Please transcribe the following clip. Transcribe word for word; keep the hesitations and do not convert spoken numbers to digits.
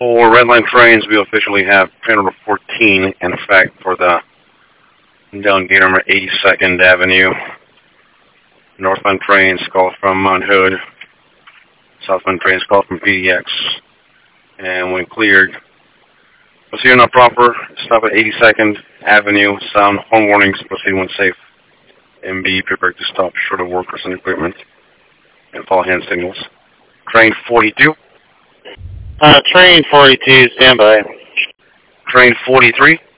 For Red Line trains, we officially have train number fourteen in effect for the down gate number eighty-second Avenue. Northbound trains call from Mount Hood. Southbound trains call from P D X. And when cleared, proceed not proper, stop at eighty-second Avenue, sound horn warnings, proceed when safe, and be prepared to stop short of workers and equipment, and follow hand signals. Train forty-two. Uh, train forty-two, standby. Train forty-three.